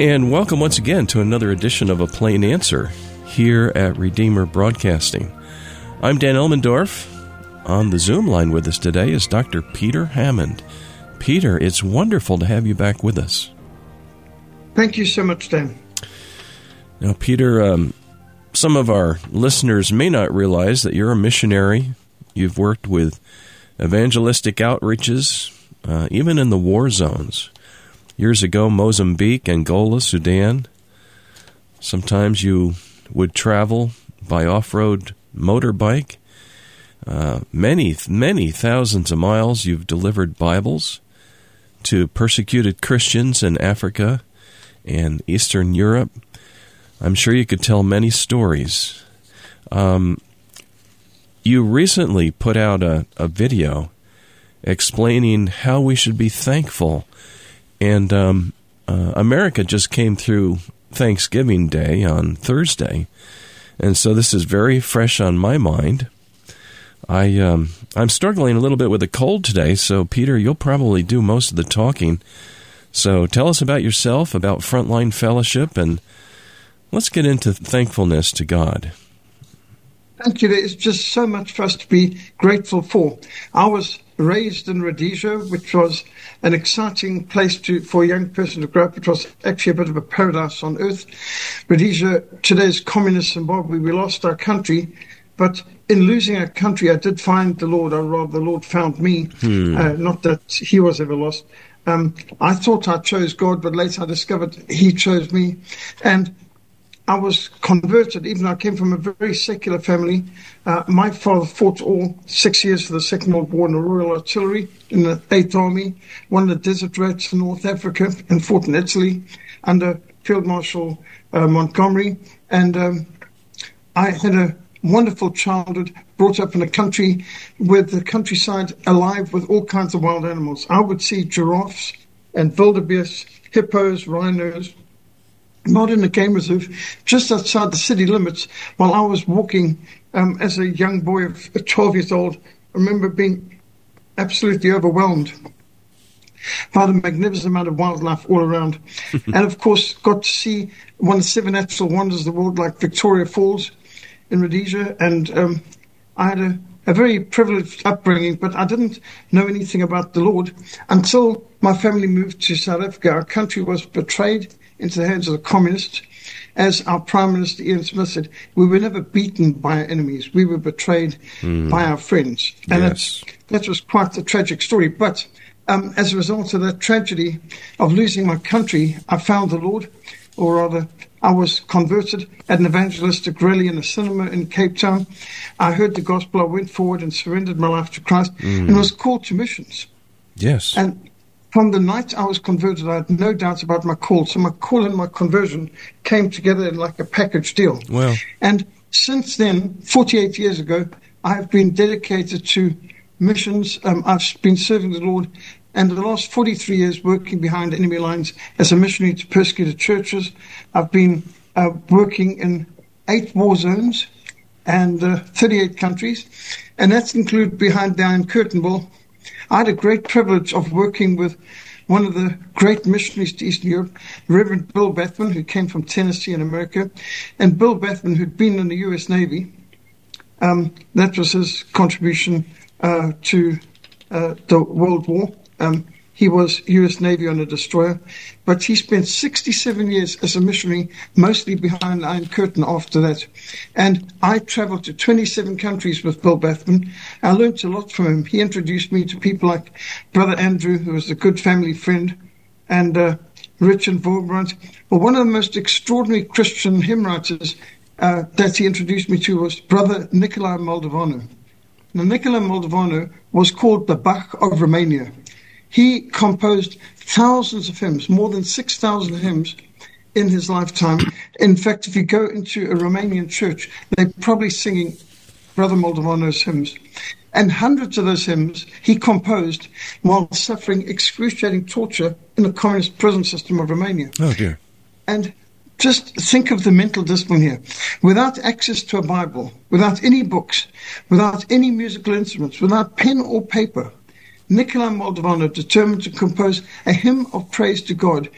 And welcome once again to another edition of A Plain Answer here at Redeemer Broadcasting. I'm Dan Elmendorf. On the Zoom line with us today is Dr. Peter Hammond. Peter, it's wonderful to have you back with us. Thank you so much, Dan. Now, Peter, some of our listeners may not realize that you're a missionary. You've worked with evangelistic outreaches, even in the war zones. Years ago, Mozambique, Angola, Sudan. Sometimes you would travel by off-road motorbike. Many thousands of miles you've delivered Bibles to persecuted Christians in Africa and Eastern Europe. I'm sure you could tell many stories. You recently put out a video explaining how we should be thankful. And America just came through Thanksgiving Day on Thursday. And so this is very fresh on my mind. I'm struggling a little bit with a cold today, so Peter, you'll probably do most of the talking. So tell us about yourself, about Frontline Fellowship, and let's get into thankfulness to God. Thank you. There's just so much for us to be grateful for. I was raised in Rhodesia, which was an exciting place for a young person to grow up. It was actually a bit of a paradise on earth. Rhodesia, today's communist Zimbabwe, we lost our country, but in losing our country, I did find the Lord, or rather the Lord found me, not that he was ever lost. I thought I chose God, but later I discovered he chose me. And I was converted, even though I came from a very secular family. My father fought all 6 years for the Second World War in the Royal Artillery in the 8th Army, won the Desert Rats in North Africa, and fought in Italy under Field Marshal Montgomery. And I had a wonderful childhood, brought up in a country with the countryside alive with all kinds of wild animals. I would see giraffes and wildebeest, hippos, rhinos, not in a game reserve, just outside the city limits. While I was walking as a young boy of 12 years old, I remember being absolutely overwhelmed by the magnificent amount of wildlife all around. And of course, got to see one of the 7 natural wonders of the world, like Victoria Falls in Rhodesia. And I had a very privileged upbringing, but I didn't know anything about the Lord until my family moved to South Africa. Our country was betrayed into the hands of the communists. As our Prime Minister Ian Smith said, we were never beaten by our enemies. We were betrayed by our friends. And yes, that was quite a tragic story. But as a result of that tragedy of losing my country, I found the Lord, or rather, I was converted at an evangelistic rally in a cinema in Cape Town. I heard the gospel. I went forward and surrendered my life to Christ and was called to missions. Yes. And from the night I was converted, I had no doubts about my call. So my call and my conversion came together in like a package deal. Well, and since then, 48 years ago, I have been dedicated to missions. I've been serving the Lord, and the last 43 years working behind enemy lines as a missionary to persecuted churches. I've been working in 8 war zones and 38 countries, and that's included behind the Iron Curtain Wall. I had a great privilege of working with one of the great missionaries to Eastern Europe, Reverend Bill Bethman, who came from Tennessee in America. And Bill Bethman, who'd been in the U.S. Navy, that was his contribution to the World War. He was U.S. Navy on a destroyer, but he spent 67 years as a missionary, mostly behind the Iron Curtain after that. And I traveled to 27 countries with Bill Bethman. I learned a lot from him. He introduced me to people like Brother Andrew, who was a good family friend, and Richard Vorbrandt. Well, one of the most extraordinary Christian hymn writers that he introduced me to was Brother Nicolae Moldovanu. Now, Nicolae Moldovanu was called the Bach of Romania. He composed thousands of hymns, more than 6,000 hymns in his lifetime. In fact, if you go into a Romanian church, they're probably singing Brother Moldovanu's hymns. And hundreds of those hymns he composed while suffering excruciating torture in the communist prison system of Romania. Oh, dear. And just think of the mental discipline here. Without access to a Bible, without any books, without any musical instruments, without pen or paper, Nicolae Moldovanu determined to compose a hymn of praise to God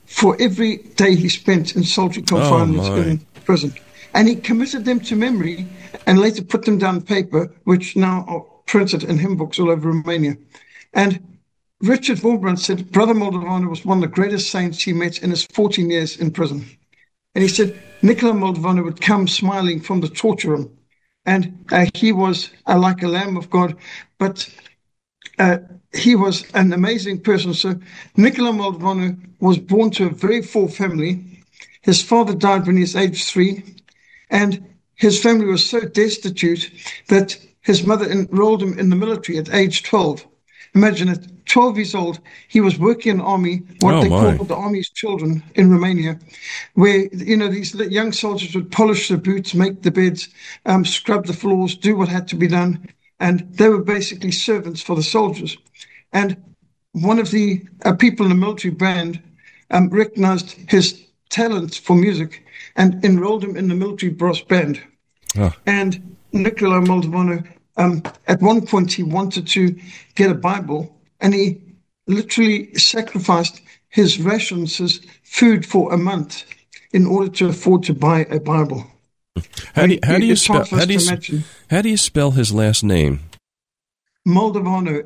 for every day he spent in solitary confinement in prison. And he committed them to memory and later put them down on paper, which now are printed in hymn books all over Romania. And Richard Wurmbrand said Brother Moldovan was one of the greatest saints he met in his 14 years in prison. And he said Nicola Moldovan would come smiling from the torture room. And he was like a lamb of God, but he was an amazing person. So Nicola Moldovan was born to a very poor family. His father died when he was age 3, and his family was so destitute that his mother enrolled him in the military at age 12. Imagine at 12 years old, he was working in the army, what they call the army's children in Romania, where, these young soldiers would polish the boots, make the beds, scrub the floors, do what had to be done. And they were basically servants for the soldiers. And one of the people in the military band recognized his talent for music and enrolled him in the military brass band. Oh. And Nicola Moldovan, at one point, he wanted to get a Bible, and he literally sacrificed his rations, his food for a month in order to afford to buy a Bible. How do you spell his last name? Moldovanu,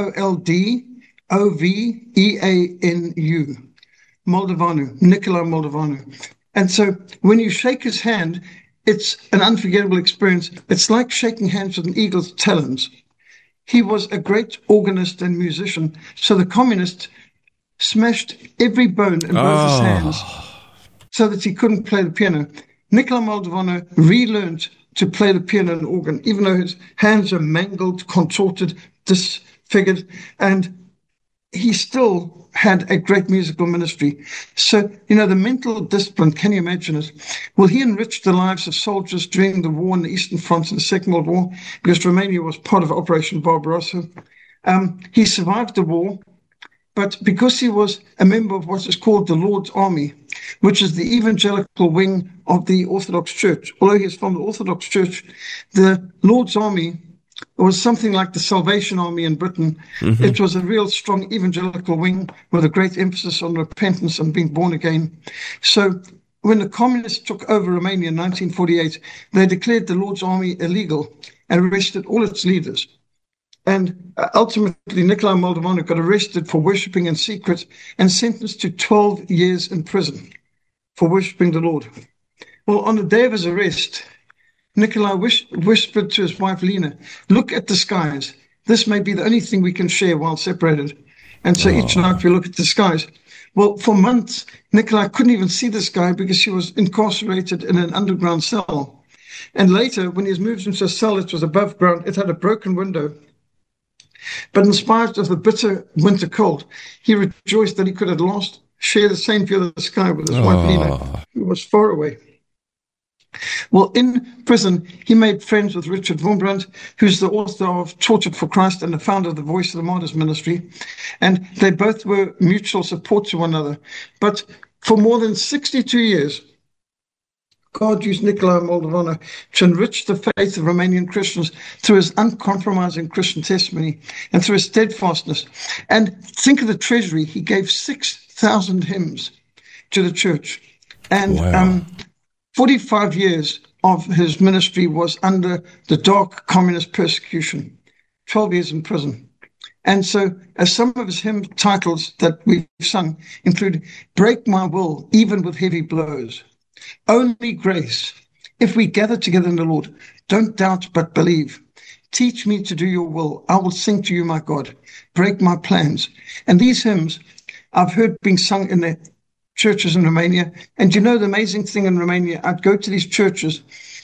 Moldoveanu, Moldovanu, Nicola Moldovanu. And so when you shake his hand, it's an unforgettable experience. It's like shaking hands with an eagle's talons. He was a great organist and musician, so the communists smashed every bone in both his hands so that he couldn't play the piano. Nicola Moldovanu relearned to play the piano and organ, even though his hands are mangled, contorted, disfigured, and he still had a great musical ministry. So, the mental discipline, can you imagine it? Well, he enriched the lives of soldiers during the war in the Eastern Front in the Second World War, because Romania was part of Operation Barbarossa. He survived the war, but because he was a member of what is called the Lord's Army, which is the evangelical wing of the Orthodox Church. Although he's from the Orthodox Church, the Lord's Army was something like the Salvation Army in Britain. Mm-hmm. It was a real strong evangelical wing with a great emphasis on repentance and being born again. So when the communists took over Romania in 1948, they declared the Lord's Army illegal and arrested all its leaders. And ultimately, Nicola Moldovanu got arrested for worshipping in secret and sentenced to 12 years in prison for worshipping the Lord. Well, on the day of his arrest, Nicola whispered to his wife, Lena, look at the skies. This may be the only thing we can share while separated. And so each night we look at the skies. Well, for months, Nicola couldn't even see the sky because she was incarcerated in an underground cell. And later, when he was moved into a cell that was above ground, it had a broken window. But in spite of the bitter winter cold, he rejoiced that he could at last share the same view of the sky with his wife, Lena, who was far away. Well, in prison, he made friends with Richard Wurmbrand, who's the author of Tortured for Christ and the founder of the Voice of the Martyrs Ministry. And they both were mutual support to one another. But for more than 62 years, God used Nicola Moldovanu to enrich the faith of Romanian Christians through his uncompromising Christian testimony and through his steadfastness. And think of the treasury. He gave 6,000 hymns to the church. And 45 years of his ministry was under the dark communist persecution, 12 years in prison. And so as some of his hymn titles that we've sung include, Break My Will, Even with Heavy Blows, Only Grace, If We Gather Together in the Lord, Don't Doubt but Believe, Teach Me to Do Your Will, I Will Sing to You, My God, Break My Plans. And these hymns I've heard being sung in the churches in Romania. And the amazing thing in Romania, I'd go to these churches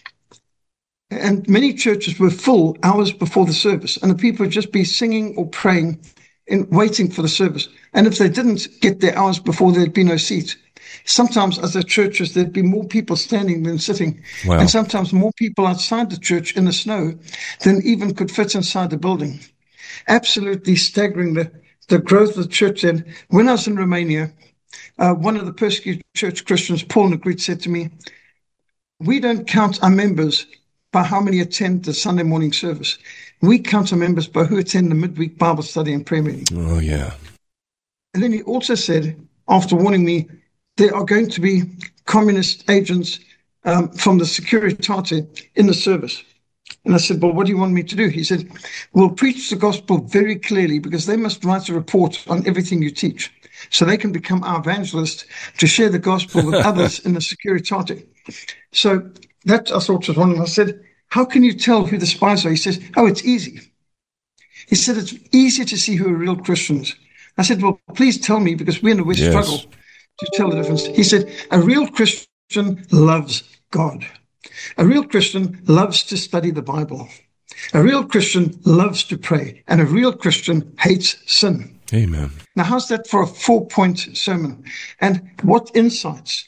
and many churches were full hours before the service, and the people would just be singing or praying and waiting for the service. And if they didn't get their hours before, there'd be no seat. Sometimes at the churches, there'd be more people standing than sitting. Wow. And sometimes more people outside the church in the snow than even could fit inside the building. Absolutely staggering the growth of the church. And when I was in Romania, one of the persecuted church Christians, Paul Negrit, said to me, we don't count our members by how many attend the Sunday morning service. We count our members by who attend the midweek Bible study and prayer meeting. Oh, yeah. And then he also said, after warning me, there are going to be communist agents from the Securitate in the service. And I said, well, what do you want me to do? He said, we'll preach the gospel very clearly because they must write a report on everything you teach so they can become our evangelists to share the gospel with others in the Securitate. So that I thought was one. And I said, how can you tell who the spies are? He says, oh, it's easy. He said, it's easy to see who are real Christians. I said, well, please tell me because we in the West struggle to tell the difference. He said, a real Christian loves God. A real Christian loves to study the Bible. A real Christian loves to pray. And a real Christian hates sin. Amen. Now, how's that for a 4-point sermon? And what insights?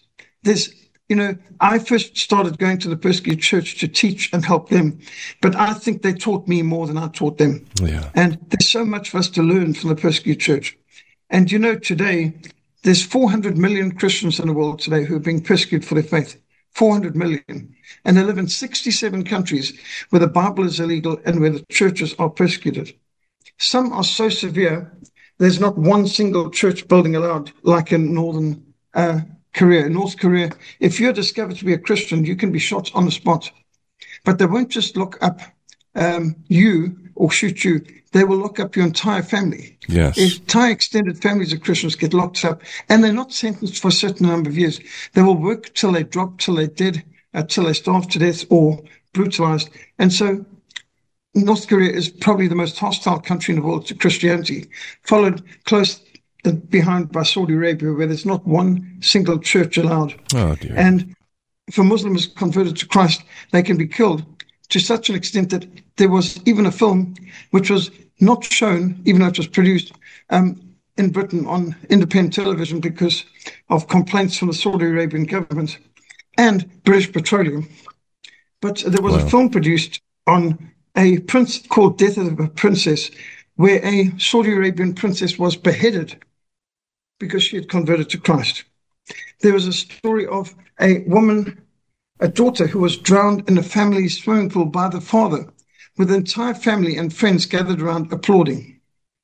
I first started going to the persecuted church to teach and help them. But I think they taught me more than I taught them. Yeah. And there's so much for us to learn from the persecuted church. And today, there's 400 million Christians in the world today who are being persecuted for their faith. 400 million. And they live in 67 countries where the Bible is illegal and where the churches are persecuted. Some are so severe, there's not one single church building allowed, like in Northern Korea. In North Korea, if you're discovered to be a Christian, you can be shot on the spot. But they won't just look up you or shoot you. They will lock up your entire family. Yes. Entire extended families of Christians get locked up, and they're not sentenced for a certain number of years. They will work till they drop, till they're dead, till they starve to death or brutalized. And so North Korea is probably the most hostile country in the world to Christianity, followed close behind by Saudi Arabia, where there's not one single church allowed. Oh, dear. And if a Muslim is converted to Christ, they can be killed to such an extent that there was even a film which was not shown, even though it was produced in Britain on independent television because of complaints from the Saudi Arabian government and British Petroleum. But there was a film produced on a prince called Death of a Princess, where a Saudi Arabian princess was beheaded because she had converted to Christ. There was a story of a woman, a daughter who was drowned in a family swimming pool by the father, with the entire family and friends gathered around applauding.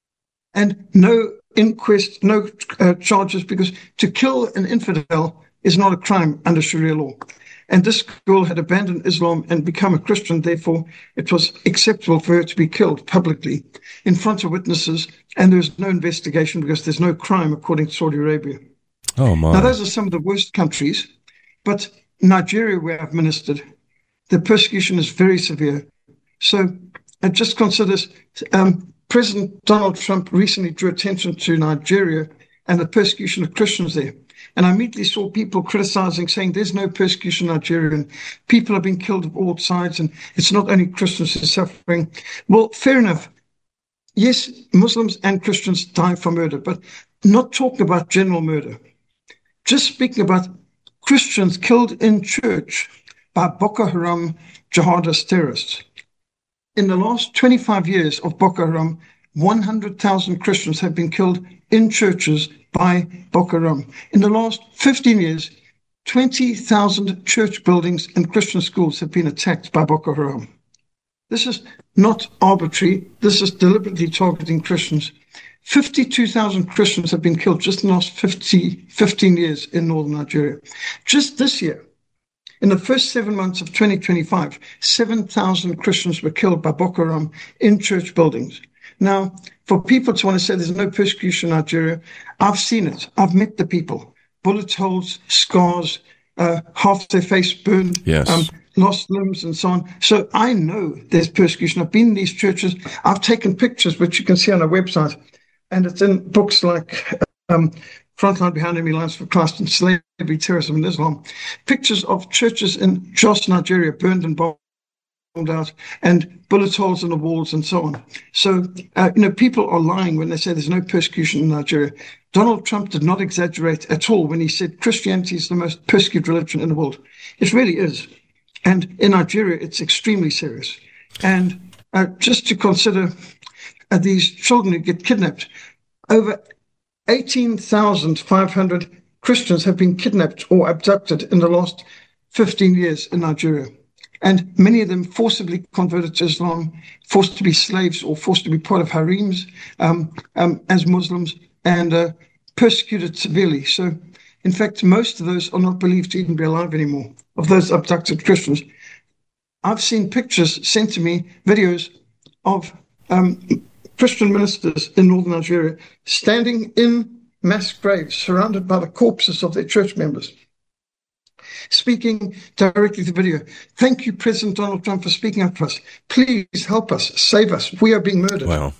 And no inquest, no charges, because to kill an infidel is not a crime under Sharia law. And this girl had abandoned Islam and become a Christian. Therefore, it was acceptable for her to be killed publicly in front of witnesses. And there was no investigation because there's no crime according to Saudi Arabia. Oh, my. Now, those are some of the worst countries. But Nigeria, where I've ministered, the persecution is very severe. So just consider this. President Donald Trump recently drew attention to Nigeria and the persecution of Christians there. And I immediately saw people criticizing, saying there's no persecution in Nigeria and people are being killed of all sides and it's not only Christians who are suffering. Well, fair enough. Yes, Muslims and Christians die for murder, but not talking about general murder. Just speaking about Christians killed in church by Boko Haram jihadist terrorists. In the last 25 years of Boko Haram, 100,000 Christians have been killed in churches by Boko Haram. In the last 15 years, 20,000 church buildings and Christian schools have been attacked by Boko Haram. This is not arbitrary. This is deliberately targeting Christians. 52,000 Christians have been killed just in the last 15 years in northern Nigeria. Just this year, in the first 7 months of 2025, 7,000 Christians were killed by Boko Haram in church buildings. Now, for people to want to say there's no persecution in Nigeria, I've seen it. I've met the people. Bullet holes, scars, half their face burned, yes. Lost limbs and so on. So I know there's persecution. I've been in these churches. I've taken pictures, which you can see on our website. And it's in books like Frontline Behind Enemy Lines for Christ and Slavery, Terrorism and Islam. Pictures of churches in Jos, Nigeria, burned and bombed out, and bullet holes in the walls and so on. So, people are lying when they say there's no persecution in Nigeria. Donald Trump did not exaggerate at all when he said Christianity is the most persecuted religion in the world. It really is. And in Nigeria, it's extremely serious. And just to consider these children who get kidnapped, over 18,500 Christians have been kidnapped or abducted in the last 15 years in Nigeria. And many of them forcibly converted to Islam, forced to be slaves or forced to be part of harems as Muslims, and persecuted severely. So, In fact, most of those are not believed to even be alive anymore, of those abducted Christians. I've seen pictures sent to me, videos of Christian ministers in northern Nigeria standing in mass graves, surrounded by the corpses of their church members, speaking directly to the video. Thank you, President Donald Trump, for speaking up for us. Please help us, save us. We are being murdered. Wow.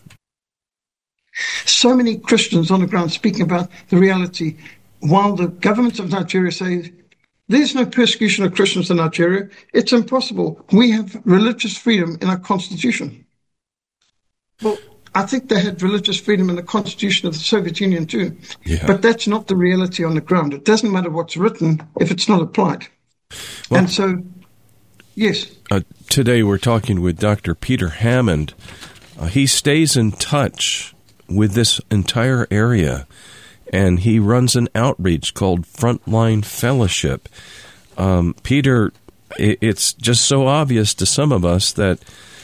So many Christians on the ground speaking about the reality, while the government of Nigeria say there's no persecution of Christians in Nigeria. It's impossible. We have religious freedom in our constitution. Well, I think they had religious freedom in the constitution of the Soviet Union too. Yeah. But that's not the reality on the ground. It doesn't matter what's written if it's not applied. Well, and so, yes. Today we're talking with Dr. Peter Hammond. He stays in touch with this entire area, and he runs an outreach called Frontline Fellowship. Peter, it's just so obvious to some of us that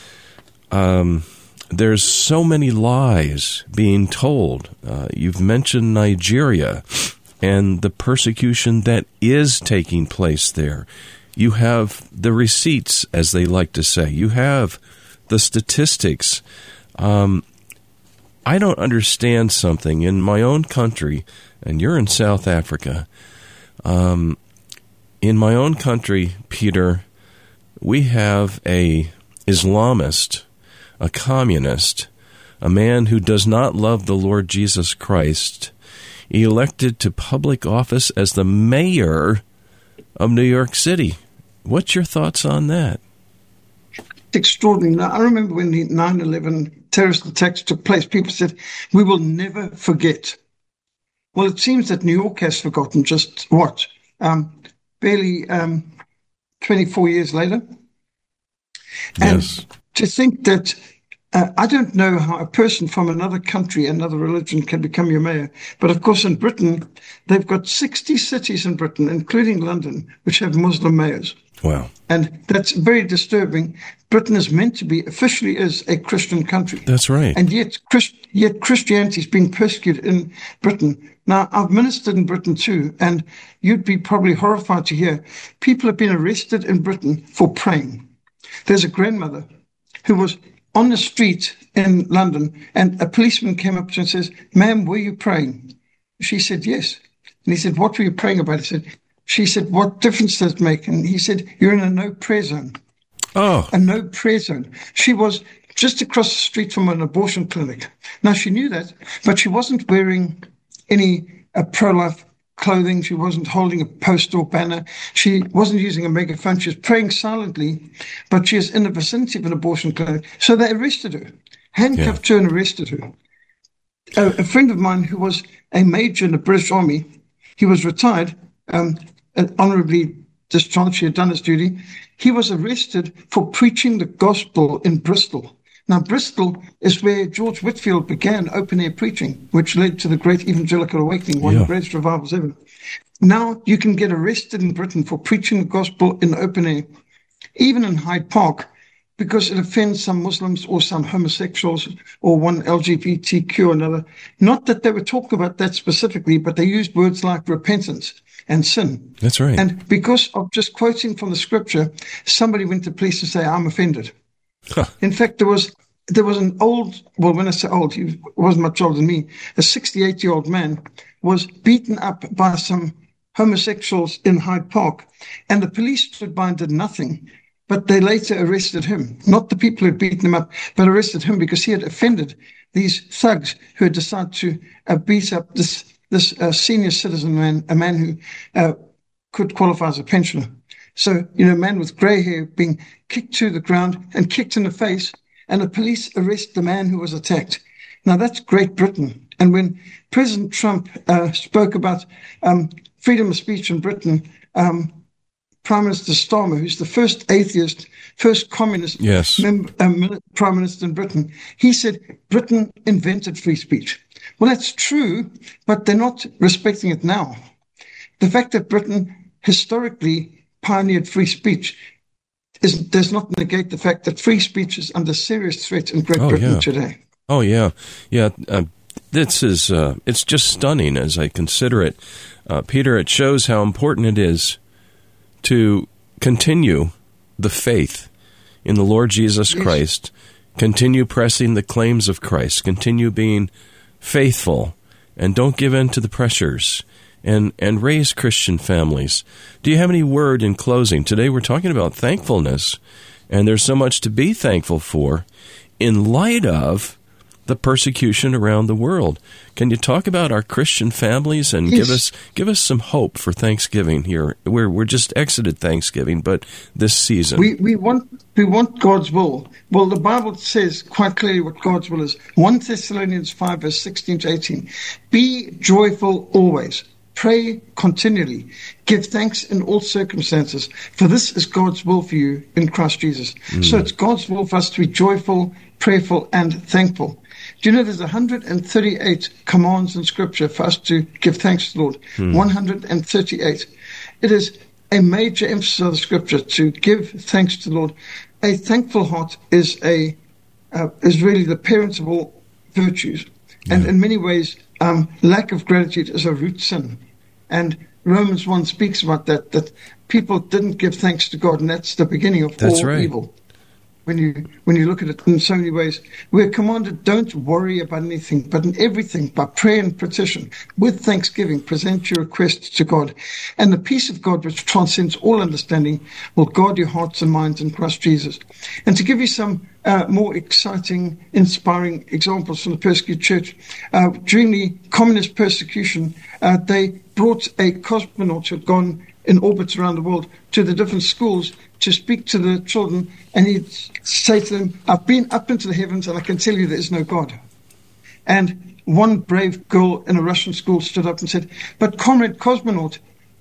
there's so many lies being told. You've mentioned Nigeria and the persecution that is taking place there. You have the receipts, as they like to say. You have the statistics. I don't understand something in my own country, and you're in South Africa. In my own country, Peter, we have a Islamist, a communist, a man who does not love the Lord Jesus Christ, elected to public office as the mayor of New York City. What's your thoughts on that? Extraordinary. Now, I remember when the 9/11 terrorist attacks took place, people said, we will never forget. Well, it seems that New York has forgotten just what? Barely 24 years later. And Yes. to think that, I don't know how a person from another country, another religion can become your mayor. But of course, in Britain, they've got 60 cities in Britain, including London, which have Muslim mayors. Wow. And that's very disturbing. Britain is meant to be, officially is a Christian country. That's right. And yet Christianity is being persecuted in Britain. Now, I've ministered in Britain too, and you'd be probably horrified to hear people have been arrested in Britain for praying. There's a grandmother who was on the street in London, and a policeman came up to her and says, "Ma'am, were you praying?" She said, "Yes." And he said, "What were you praying about?" She said, "What difference does it make?" And he said, "You're in a no prayer zone." Oh. A no prayer zone. She was just across the street from an abortion clinic. Now, she knew that, but she wasn't wearing any pro-life clothing. She wasn't holding a poster or banner. She wasn't using a megaphone. She was praying silently, but she is in the vicinity of an abortion clinic. So they arrested her, handcuffed her and arrested her. A friend of mine who was a major in the British Army, he was retired, honorably discharged, he had done his duty. He was arrested for preaching the gospel in Bristol. Now, Bristol is where George Whitefield began open-air preaching, which led to the Great Evangelical Awakening, one of the greatest revivals ever. Now, you can get arrested in Britain for preaching the gospel in open air, even in Hyde Park, because it offends some Muslims or some homosexuals or one LGBTQ or another. Not that they were talking about that specifically, but they used words like repentance and sin. That's right. And because of just quoting from the scripture, somebody went to police to say, "I'm offended." Huh. In fact, there was an old, well, when I say old, he wasn't much older than me, a 68-year-old man was beaten up by some homosexuals in Hyde Park, and the police stood by and did nothing. But they later arrested him, not the people who had beaten him up, but arrested him because he had offended these thugs who had decided to beat up this senior citizen man, a man who could qualify as a pensioner. So, a man with grey hair being kicked to the ground and kicked in the face, and the police arrest the man who was attacked. Now, that's Great Britain. And when President Trump spoke about freedom of speech in Britain, Prime Minister Starmer, who's the first atheist, first communist Prime Minister in Britain, he said Britain invented free speech. Well, that's true, but they're not respecting it now. The fact that Britain historically pioneered free speech does not negate the fact that free speech is under serious threat in Great Britain today. Oh, yeah. Yeah. This is it's just stunning as I consider it. Peter, it shows how important it is to continue the faith in the Lord Jesus Christ, continue pressing the claims of Christ, continue being faithful, and don't give in to the pressures, and raise Christian families. Do you have any word in closing? Today we're talking about thankfulness, and there's so much to be thankful for in light of the persecution around the world. Can you talk about our Christian families and give us some hope for Thanksgiving here? We're just exited Thanksgiving, but this season we want God's will. Well, the Bible says quite clearly what God's will is. 1 Thessalonians 5 verse 16 to 18. Be joyful always. Pray continually. Give thanks in all circumstances, for this is God's will for you in Christ Jesus. So it's God's will for us to be joyful, prayerful, and thankful. Do you know there's 138 commands in Scripture for us to give thanks to the Lord? 138. It is a major emphasis of the Scripture to give thanks to the Lord. A thankful heart is really the parent of all virtues. And in many ways, lack of gratitude is a root sin. And Romans 1 speaks about that people didn't give thanks to God, and that's the beginning of all evil. When you look at it in so many ways, we're commanded, don't worry about anything, but in everything, by prayer and petition, with thanksgiving, present your requests to God. And the peace of God, which transcends all understanding, will guard your hearts and minds in Christ Jesus. And to give you some more exciting, inspiring examples from the persecuted church, during the communist persecution, they brought a cosmonaut who had gone in orbits around the world to the different schools to speak to the children, and he'd say to them, I've been up into the heavens and I can tell you there is no God. And one brave girl in a Russian school stood up and said, but comrade cosmonaut,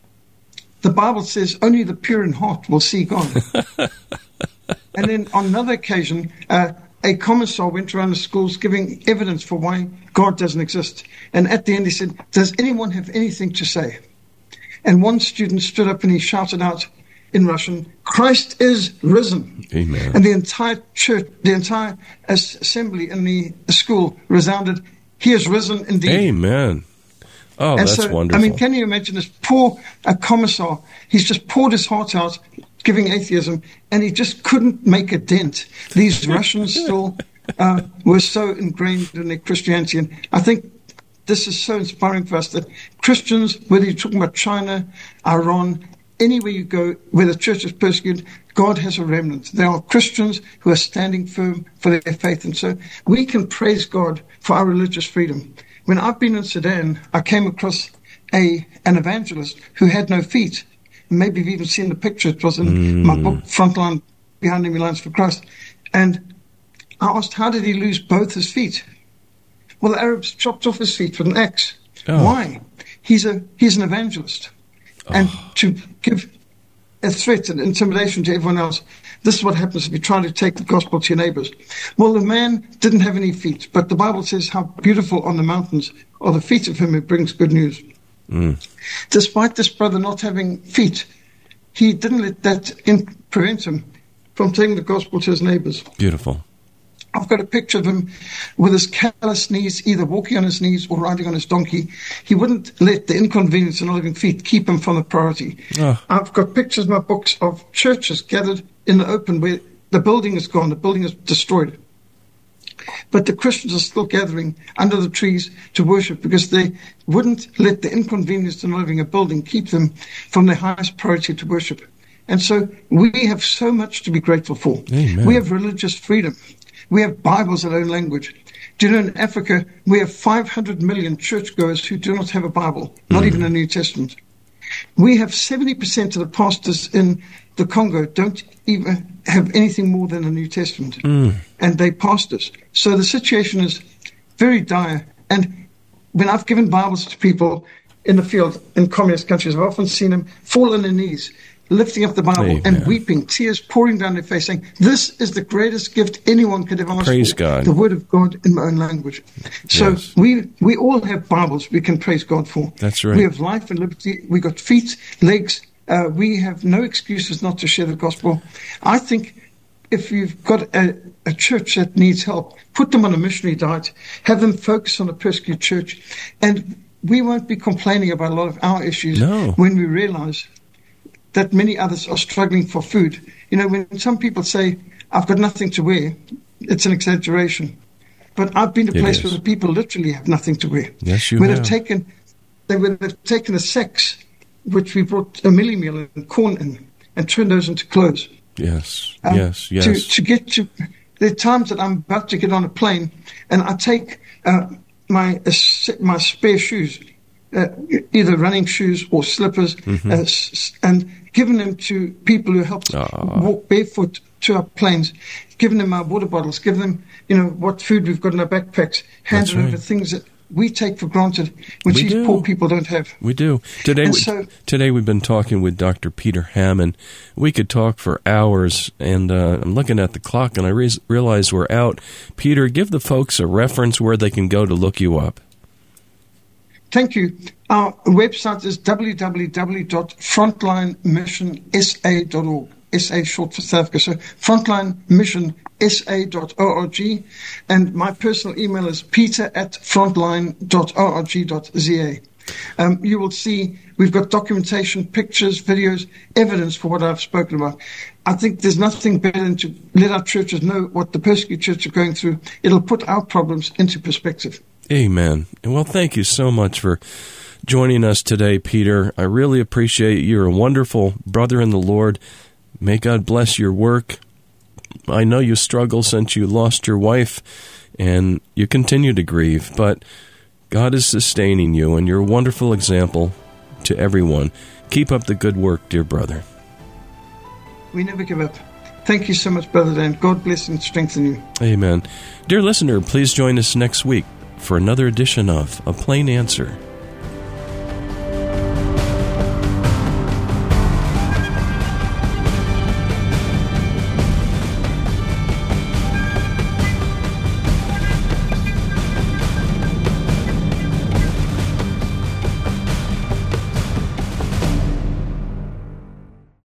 the Bible says only the pure in heart will see God. And then on another occasion, a commissar went around the schools giving evidence for why God doesn't exist. And at the end he said, does anyone have anything to say? And one student stood up and he shouted out in Russian, Christ is risen. Amen. And the entire church, the entire assembly in the school resounded, he is risen indeed. Amen. Oh, and that's wonderful. I mean, can you imagine this poor commissar? He's just poured his heart out giving atheism, and he just couldn't make a dent. These Russians still were so ingrained in their Christianity. And I think this is so inspiring for us that Christians, whether you're talking about China, Iran, anywhere you go where the church is persecuted, God has a remnant. There are Christians who are standing firm for their faith. And so we can praise God for our religious freedom. When I've been in Sudan, I came across an evangelist who had no feet. Maybe you've even seen the picture. It was in my book, Frontline, Behind Enemy Lines for Christ. And I asked, how did he lose both his feet? Well, the Arabs chopped off his feet with an axe. Oh. Why? He's an evangelist. And to give a threat and intimidation to everyone else, this is what happens if you try to take the gospel to your neighbors. Well, the man didn't have any feet, but the Bible says how beautiful on the mountains are the feet of him who brings good news. Despite this brother not having feet, he didn't let that prevent him from taking the gospel to his neighbors. Beautiful. I've got a picture of him with his calloused knees, either walking on his knees or riding on his donkey. He wouldn't let the inconvenience of not having feet keep him from the priority. I've got pictures in my books of churches gathered in the open where the building is gone, the building is destroyed. But the Christians are still gathering under the trees to worship because they wouldn't let the inconvenience of not having a building keep them from their highest priority to worship. And so we have so much to be grateful for. Amen. We have religious freedom. We have Bibles in our own language. Do you know in Africa we have 500 million churchgoers who do not have a Bible, not even a New Testament. We have 70% of the pastors in the Congo don't even have anything more than a New Testament, and they pastors. So the situation is very dire. And when I've given Bibles to people in the field in communist countries, I've often seen them fall on their knees, lifting up the Bible and weeping, tears pouring down their face, saying, this is the greatest gift anyone could ever ask praise for. God. The Word of God in my own language. So we all have Bibles we can praise God for. That's right. We have life and liberty. We got feet, legs. We have no excuses not to share the gospel. I think if you've got a church that needs help, put them on a missionary diet, have them focus on a persecuted church, and we won't be complaining about a lot of our issues when we realize that many others are struggling for food. You know, when some people say, I've got nothing to wear, it's an exaggeration. But I've been to a place where the people literally have nothing to wear. Yes, you where have. They've taken the sacks, which we brought a millie meal and corn in, and turned those into clothes. Yes, yes. To get to, there are times that I'm about to get on a plane, and I take my spare shoes, either running shoes or slippers, and giving them to people who help walk barefoot to our planes, giving them our water bottles, giving them, what food we've got in our backpacks, handing over things that we take for granted, which these poor people don't have. We do. Today we've been talking with Dr. Peter Hammond. We could talk for hours, and I'm looking at the clock, and I realize we're out. Peter, give the folks a reference where they can go to look you up. Thank you. Our website is www.frontlinemissionsa.org. SA short for South Africa. So frontlinemissionsa.org. And my personal email is peter@frontline.org.za. You will see we've got documentation, pictures, videos, evidence for what I've spoken about. I think there's nothing better than to let our churches know what the persecuted church are going through. It'll put our problems into perspective. Amen. Well, thank you so much for joining us today, Peter. I really appreciate it. You're a wonderful brother in the Lord. May God bless your work. I know you struggle since you lost your wife, and you continue to grieve, but God is sustaining you, and you're a wonderful example to everyone. Keep up the good work, dear brother. We never give up. Thank you so much, Brother Dan. God bless and strengthen you. Amen. Dear listener, please join us next week for another edition of A Plain Answer.